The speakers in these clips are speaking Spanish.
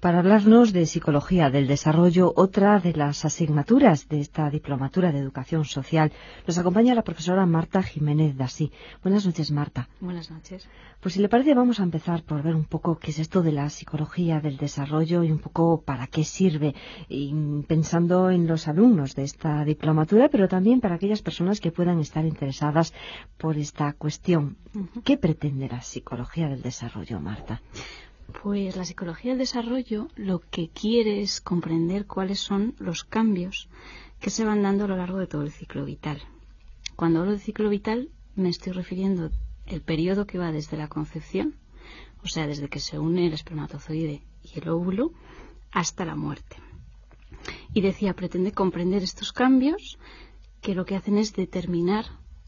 para hablarnos de Psicología del Desarrollo, otra de las asignaturas de esta Diplomatura de Educación Social. Nos acompaña la profesora Marta Jiménez Dasí. Buenas noches, Marta. Buenas noches. Pues si le parece, vamos a empezar por ver un poco qué es esto de la Psicología del Desarrollo y un poco para qué sirve, y pensando en los alumnos de esta diplomatura, pero también para aquellas personas que puedan estar interesadas por esta cuestión. ¿Qué pretende la Psicología del Desarrollo, Marta? Pues la psicología del desarrollo lo que quiere es comprender cuáles son los cambios que se van dando a lo largo de todo el ciclo vital. Cuando hablo de ciclo vital me estoy refiriendo al periodo que va desde la concepción, o sea, desde que se une el espermatozoide y el óvulo, hasta la muerte. Y decía, pretende comprender estos cambios que lo que hacen es determinar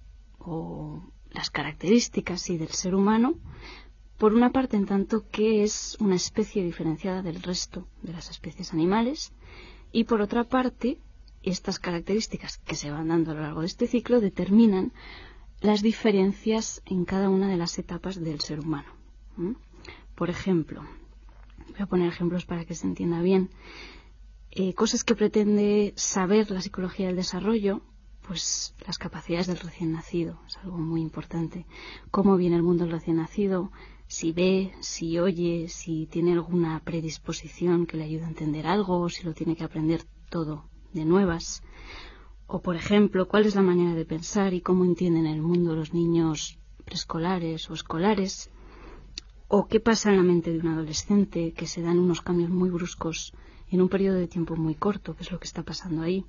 las características del ser humano. Por una parte, en tanto que es una especie diferenciada del resto de las especies animales, y por otra parte, estas características que se van dando a lo largo de este ciclo determinan las diferencias en cada una de las etapas del ser humano. Por ejemplo, voy a poner ejemplos para que se entienda bien. Cosas que pretende saber la psicología del desarrollo, pues las capacidades del recién nacido, es algo muy importante. Cómo viene el mundo del recién nacido, si ve, si oye, si tiene alguna predisposición que le ayude a entender algo, o si lo tiene que aprender todo de nuevas. O, por ejemplo, cuál es la manera de pensar y cómo entienden el mundo los niños preescolares o escolares. O qué pasa en la mente de un adolescente, que se dan unos cambios muy bruscos en un periodo de tiempo muy corto, qué es lo que está pasando ahí.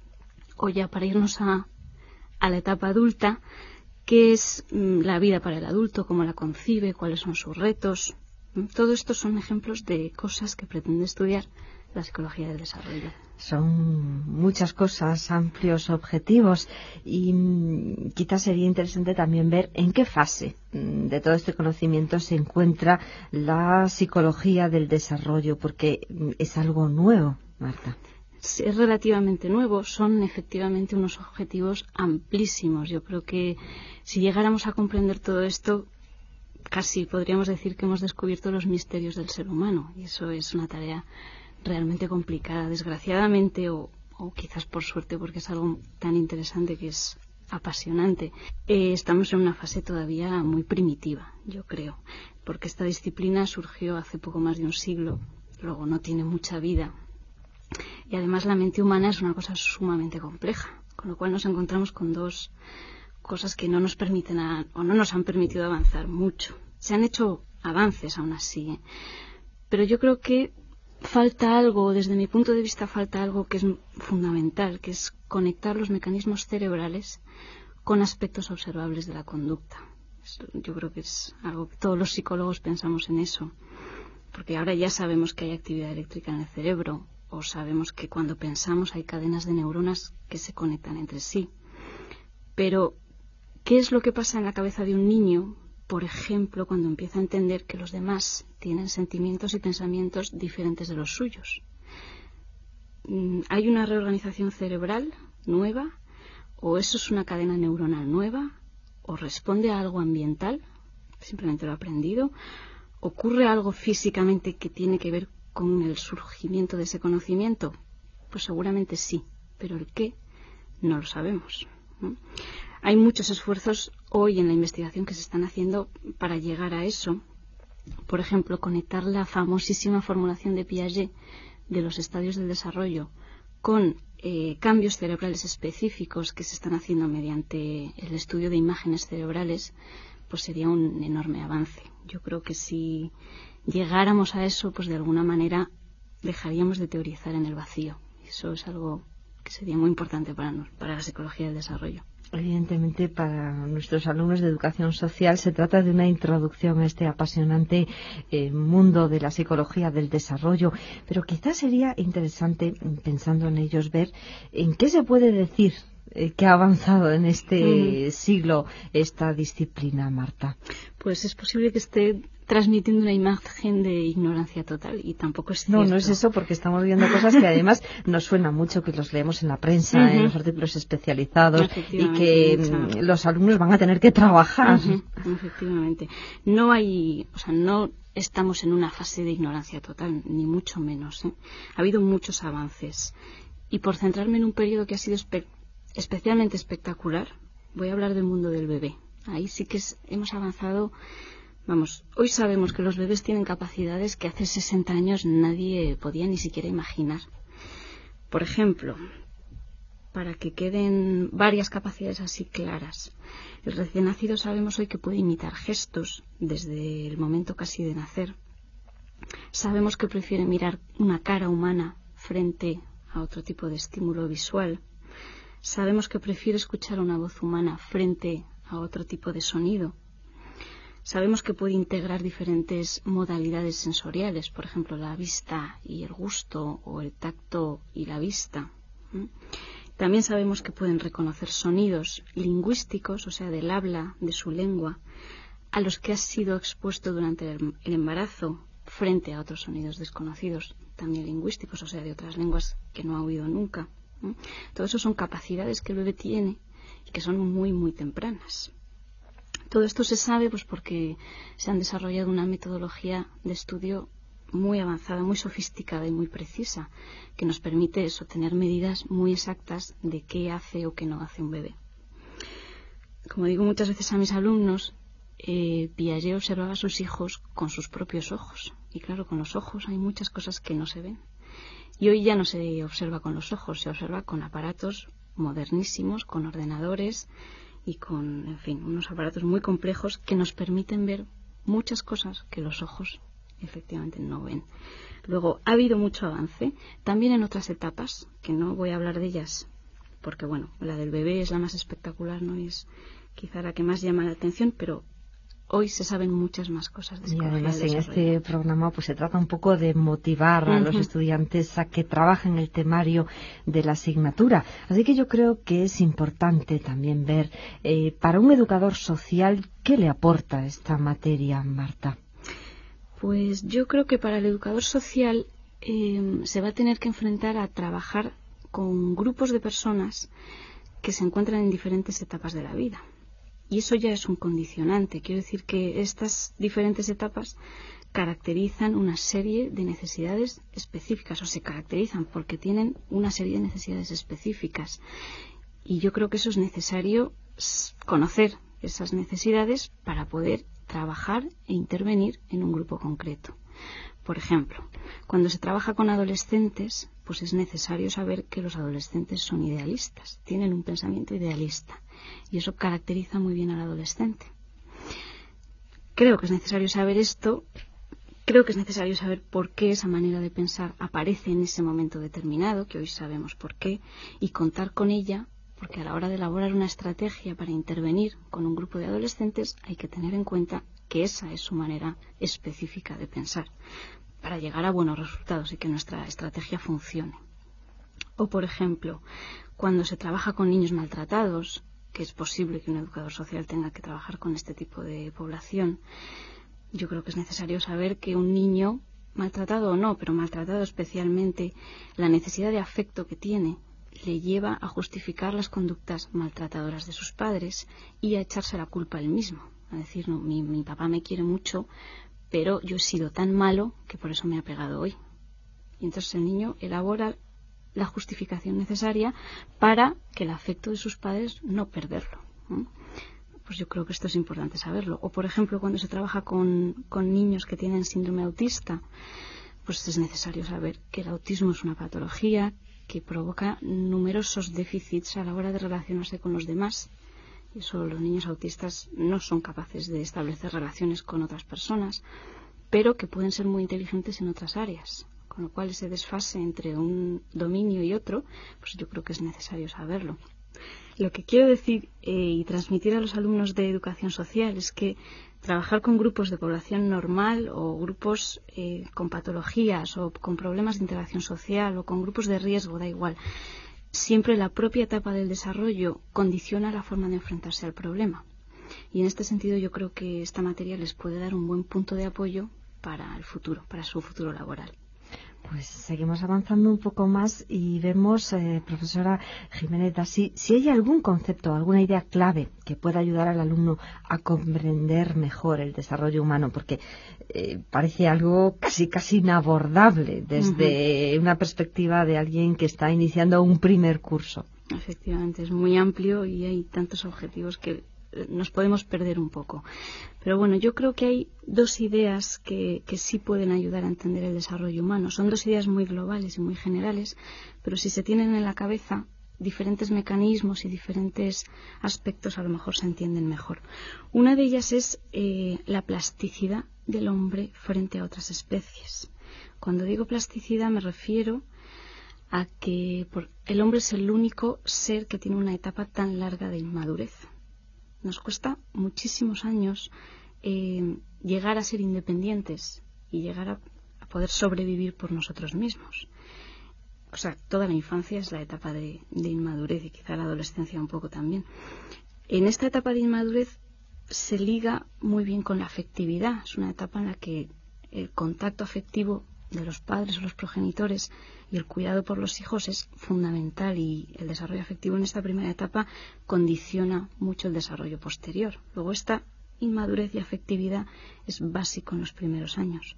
O ya para irnos a la etapa adulta, qué es la vida para el adulto, cómo la concibe, cuáles son sus retos. Todo esto son ejemplos de cosas que pretende estudiar la psicología del desarrollo. Son muchas cosas, amplios objetivos, y quizás sería interesante también ver en qué fase de todo este conocimiento se encuentra la psicología del desarrollo, porque es algo nuevo, Marta. Es relativamente nuevo, son efectivamente unos objetivos amplísimos. Yo creo que si llegáramos a comprender todo esto, casi podríamos decir que hemos descubierto los misterios del ser humano, y eso es una tarea realmente complicada, desgraciadamente, o quizás por suerte, porque es algo tan interesante que es apasionante. Estamos en una fase todavía muy primitiva, yo creo, porque esta disciplina surgió hace poco más de un siglo, luego no tiene mucha vida. Y además la mente humana es una cosa sumamente compleja, con lo cual nos encontramos con dos cosas que no nos permiten o no nos han permitido avanzar mucho. Se han hecho avances aún así, pero yo creo que falta algo, desde mi punto de vista falta algo que es fundamental, que es conectar los mecanismos cerebrales con aspectos observables de la conducta. Yo creo que es algo que todos los psicólogos pensamos en eso, porque ahora ya sabemos que hay actividad eléctrica en el cerebro, o sabemos que cuando pensamos hay cadenas de neuronas que se conectan entre sí. Pero, ¿qué es lo que pasa en la cabeza de un niño, por ejemplo, cuando empieza a entender que los demás tienen sentimientos y pensamientos diferentes de los suyos? ¿Hay una reorganización cerebral nueva? ¿O eso es una cadena neuronal nueva? ¿O responde a algo ambiental? Simplemente lo ha aprendido. ¿Ocurre algo físicamente que tiene que ver con el surgimiento de ese conocimiento? Pues seguramente sí, pero el qué no lo sabemos, ¿no? Hay muchos esfuerzos hoy en la investigación que se están haciendo para llegar a eso. Por ejemplo, conectar la famosísima formulación de Piaget de los estadios del desarrollo con cambios cerebrales específicos que se están haciendo mediante el estudio de imágenes cerebrales, pues sería un enorme avance. Yo creo que si llegáramos a eso, pues de alguna manera dejaríamos de teorizar en el vacío. Eso es algo que sería muy importante para la psicología del desarrollo. Evidentemente, para nuestros alumnos de educación social se trata de una introducción a este apasionante mundo de la psicología del desarrollo, pero quizás sería interesante, pensando en ellos, ver en qué se puede decir que ha avanzado en este siglo esta disciplina, Marta. Pues es posible que esté transmitiendo una imagen de ignorancia total, y tampoco es cierto. No es eso, porque estamos viendo cosas que además nos suena mucho, que los leemos en la prensa, en los artículos especializados, y que los alumnos van a tener que trabajar. Efectivamente. No estamos en una fase de ignorancia total, ni mucho menos, ¿eh? Ha habido muchos avances. Y por centrarme en un periodo que ha sido especialmente espectacular, voy a hablar del mundo del bebé. Ahí sí que hemos avanzado. Vamos, hoy sabemos que los bebés tienen capacidades que hace 60 años nadie podía ni siquiera imaginar. Por ejemplo, para que queden varias capacidades así claras. El recién nacido sabemos hoy que puede imitar gestos desde el momento casi de nacer. Sabemos que prefiere mirar una cara humana frente a otro tipo de estímulo visual. Sabemos que prefiere escuchar una voz humana frente a otro tipo de sonido. Sabemos que puede integrar diferentes modalidades sensoriales, por ejemplo, la vista y el gusto, o el tacto y la vista. También sabemos que pueden reconocer sonidos lingüísticos, o sea, del habla, de su lengua, a los que ha sido expuesto durante el embarazo, frente a otros sonidos desconocidos, también lingüísticos, o sea, de otras lenguas que no ha oído nunca. Todo eso son capacidades que el bebé tiene y que son muy, muy tempranas. Todo esto se sabe pues porque se han desarrollado una metodología de estudio muy avanzada, muy sofisticada y muy precisa, que nos permite eso, tener medidas muy exactas de qué hace o qué no hace un bebé. Como digo muchas veces a mis alumnos, Piaget observaba a sus hijos con sus propios ojos. Y claro, con los ojos hay muchas cosas que no se ven. Y hoy ya no se observa con los ojos, se observa con aparatos modernísimos, con ordenadores y con, en fin, unos aparatos muy complejos que nos permiten ver muchas cosas que los ojos efectivamente no ven. Luego, ha habido mucho avance también en otras etapas, que no voy a hablar de ellas, porque bueno, la del bebé es la más espectacular, no es quizá la que más llama la atención, pero hoy se saben muchas más cosas de psicología. Y además en este programa pues se trata un poco de motivar a los estudiantes a que trabajen el temario de la asignatura. Así que yo creo que es importante también ver para un educador social qué le aporta esta materia, Marta. Pues yo creo que para el educador social se va a tener que enfrentar a trabajar con grupos de personas que se encuentran en diferentes etapas de la vida. Y eso ya es un condicionante. Quiero decir que estas diferentes etapas caracterizan una serie de necesidades específicas, o se caracterizan porque tienen una serie de necesidades específicas. Y yo creo que eso es necesario conocer esas necesidades para poder trabajar e intervenir en un grupo concreto. Por ejemplo, cuando se trabaja con adolescentes, pues es necesario saber que los adolescentes son idealistas, tienen un pensamiento idealista, y eso caracteriza muy bien al adolescente. Creo que es necesario saber esto, creo que es necesario saber por qué esa manera de pensar aparece en ese momento determinado, que hoy sabemos por qué, y contar con ella, porque a la hora de elaborar una estrategia para intervenir con un grupo de adolescentes hay que tener en cuenta que esa es su manera específica de pensar, para llegar a buenos resultados y que nuestra estrategia funcione. O, por ejemplo, cuando se trabaja con niños maltratados, que es posible que un educador social tenga que trabajar con este tipo de población, yo creo que es necesario saber que un niño, maltratado o no, pero maltratado especialmente, la necesidad de afecto que tiene le lleva a justificar las conductas maltratadoras de sus padres y a echarse la culpa a él mismo. A decir, no, mi papá me quiere mucho, pero yo he sido tan malo que por eso me ha pegado hoy. Y entonces el niño elabora la justificación necesaria para que el afecto de sus padres no perderlo. Pues yo creo que esto es importante saberlo. O, por ejemplo, cuando se trabaja con niños que tienen síndrome autista, pues es necesario saber que el autismo es una patología que provoca numerosos déficits a la hora de relacionarse con los demás. Y eso, los niños autistas no son capaces de establecer relaciones con otras personas, pero que pueden ser muy inteligentes en otras áreas. Con lo cual ese desfase entre un dominio y otro, pues yo creo que es necesario saberlo. Lo que quiero decir y transmitir a los alumnos de educación social es que trabajar con grupos de población normal o grupos con patologías o con problemas de interacción social o con grupos de riesgo, da igual, siempre la propia etapa del desarrollo condiciona la forma de enfrentarse al problema. Y en este sentido yo creo que esta materia les puede dar un buen punto de apoyo para el futuro, para su futuro laboral. Pues seguimos avanzando un poco más y vemos, profesora Jiménez Dasí, si hay algún concepto, alguna idea clave que pueda ayudar al alumno a comprender mejor el desarrollo humano, porque parece algo casi inabordable desde una perspectiva de alguien que está iniciando un primer curso. Efectivamente, es muy amplio y hay tantos objetivos que nos podemos perder un poco. Pero bueno, yo creo que hay dos ideas que sí pueden ayudar a entender el desarrollo humano. Son dos ideas muy globales y muy generales, pero si se tienen en la cabeza diferentes mecanismos y diferentes aspectos, a lo mejor se entienden mejor. Una de ellas es la plasticidad del hombre frente a otras especies. Cuando digo plasticidad me refiero a que el hombre es el único ser que tiene una etapa tan larga de inmadurez. Nos cuesta muchísimos años llegar a ser independientes y llegar a poder sobrevivir por nosotros mismos. O sea, toda la infancia es la etapa de inmadurez y quizá la adolescencia un poco también. En esta etapa de inmadurez se liga muy bien con la afectividad. Es una etapa en la que el contacto afectivo de los padres o los progenitores y el cuidado por los hijos es fundamental, y el desarrollo afectivo en esta primera etapa condiciona mucho el desarrollo posterior. Luego esta inmadurez y afectividad es básico en los primeros años.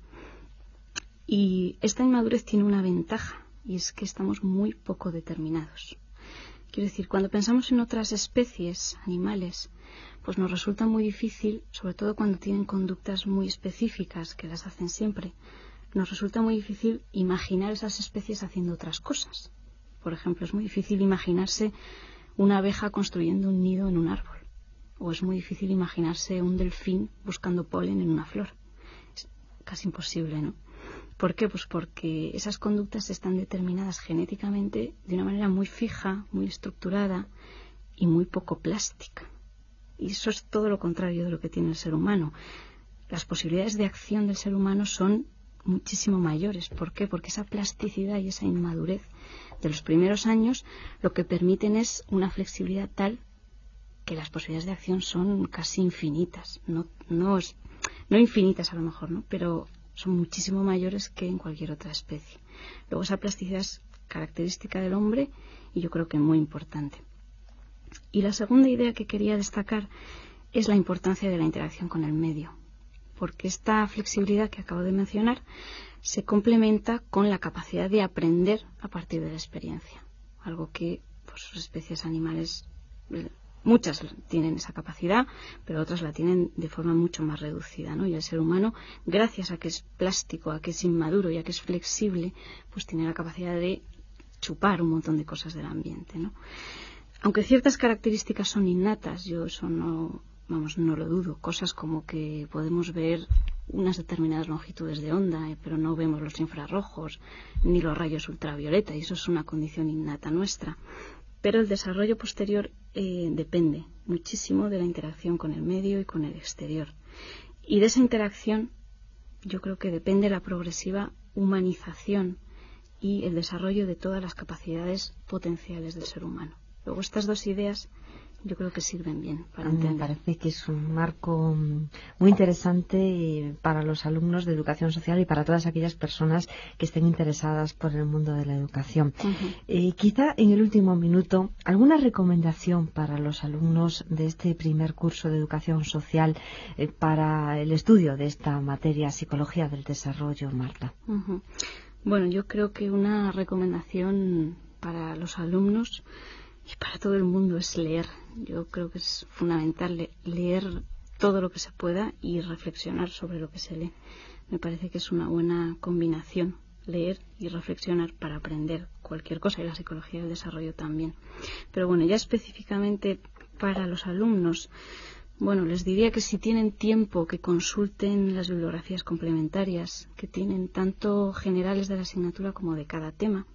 Y esta inmadurez tiene una ventaja, y es que estamos muy poco determinados. Quiero decir, cuando pensamos en otras especies animales, pues nos resulta muy difícil, sobre todo cuando tienen conductas muy específicas que las hacen siempre, nos resulta muy difícil imaginar esas especies haciendo otras cosas. Por ejemplo, es muy difícil imaginarse una abeja construyendo un nido en un árbol. O es muy difícil imaginarse un delfín buscando polen en una flor. Es casi imposible, ¿no? ¿Por qué? Pues porque esas conductas están determinadas genéticamente de una manera muy fija, muy estructurada y muy poco plástica. Y eso es todo lo contrario de lo que tiene el ser humano. Las posibilidades de acción del ser humano son muchísimo mayores. ¿Por qué? Porque esa plasticidad y esa inmadurez de los primeros años lo que permiten es una flexibilidad tal que las posibilidades de acción son casi infinitas. No infinitas a lo mejor, ¿no? Pero son muchísimo mayores que en cualquier otra especie. Luego esa plasticidad es característica del hombre y yo creo que muy importante. Y la segunda idea que quería destacar es la importancia de la interacción con el medio, porque esta flexibilidad que acabo de mencionar se complementa con la capacidad de aprender a partir de la experiencia, algo que pues, las especies animales, muchas tienen esa capacidad, pero otras la tienen de forma mucho más reducida, ¿no? Y el ser humano, gracias a que es plástico, a que es inmaduro y a que es flexible, pues tiene la capacidad de chupar un montón de cosas del ambiente, ¿no? Aunque ciertas características son innatas, yo eso no lo dudo. Cosas como que podemos ver unas determinadas longitudes de onda, pero no vemos los infrarrojos ni los rayos ultravioleta, y eso es una condición innata nuestra. Pero el desarrollo posterior depende muchísimo de la interacción con el medio y con el exterior. Y de esa interacción yo creo que depende la progresiva humanización y el desarrollo de todas las capacidades potenciales del ser humano. Luego estas dos ideas yo creo que sirven bien para entender. Me parece que es un marco muy interesante para los alumnos de educación social y para todas aquellas personas que estén interesadas por el mundo de la educación. Quizá en el último minuto, ¿alguna recomendación para los alumnos de este primer curso de educación social para el estudio de esta materia, psicología del desarrollo, Marta? Bueno, yo creo que una recomendación para los alumnos y para todo el mundo es leer. Yo creo que es fundamental leer todo lo que se pueda y reflexionar sobre lo que se lee. Me parece que es una buena combinación, leer y reflexionar para aprender cualquier cosa, y la psicología del desarrollo también. Pero bueno, ya específicamente para los alumnos, bueno, les diría que si tienen tiempo que consulten las bibliografías complementarias que tienen tanto generales de la asignatura como de cada tema,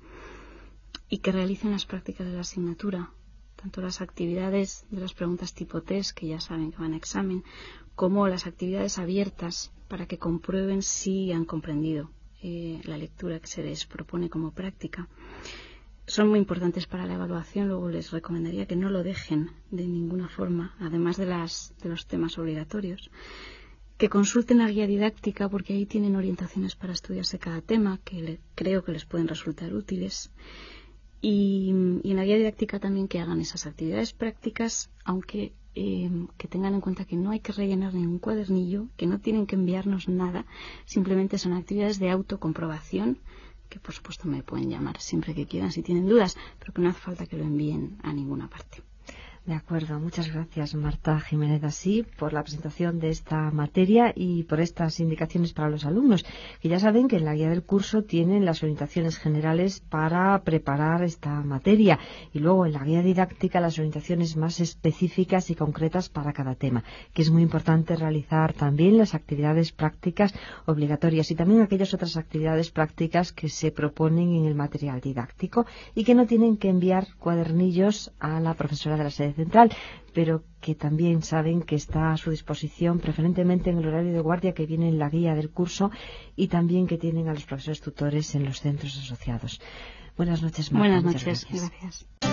y que realicen las prácticas de la asignatura, tanto las actividades de las preguntas tipo test, que ya saben que van a examen, como las actividades abiertas para que comprueben si han comprendido la lectura que se les propone como práctica. Son muy importantes para la evaluación. Luego les recomendaría que no lo dejen de ninguna forma, además de los temas obligatorios. que consulten la guía didáctica, porque ahí tienen orientaciones para estudiarse cada tema que creo que les pueden resultar útiles. Y en la guía didáctica también que hagan esas actividades prácticas, aunque que tengan en cuenta que no hay que rellenar ningún cuadernillo, que no tienen que enviarnos nada, simplemente son actividades de autocomprobación, que por supuesto me pueden llamar siempre que quieran si tienen dudas, pero que no hace falta que lo envíen a ninguna parte. De acuerdo, muchas gracias Marta Jiménez Así por la presentación de esta materia y por estas indicaciones para los alumnos, que ya saben que en la guía del curso tienen las orientaciones generales para preparar esta materia y luego en la guía didáctica las orientaciones más específicas y concretas para cada tema, que es muy importante realizar también las actividades prácticas obligatorias y también aquellas otras actividades prácticas que se proponen en el material didáctico y que no tienen que enviar cuadernillos a la profesora de la sede central, pero que también saben que está a su disposición preferentemente en el horario de guardia que viene en la guía del curso y también que tienen a los profesores tutores en los centros asociados. Buenas noches, Marta. Buenas noches, gracias.